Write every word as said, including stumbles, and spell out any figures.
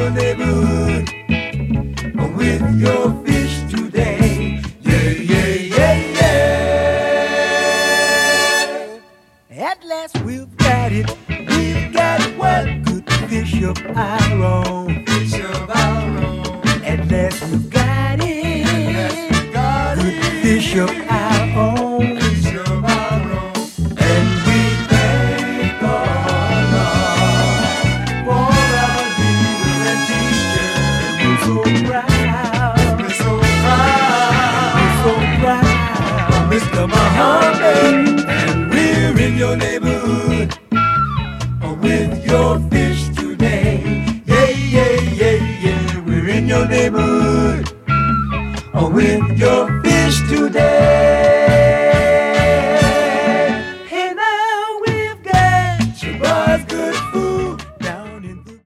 your neighborhood with your fish today. Yeah, yeah, yeah, yeah. At last we've got it. We've got one good fish of our own. Fish of our own. At last we've got it. At last we've got good it. Fish of our own. Fish of our own. And we thank God for our leaders and teachers. We're so proud. We're so proud. We're so proud. Mister Muhammad. And we're in your neighborhood with your fish today. Yeah, yeah, yeah, yeah. We're in your neighborhood with your fish.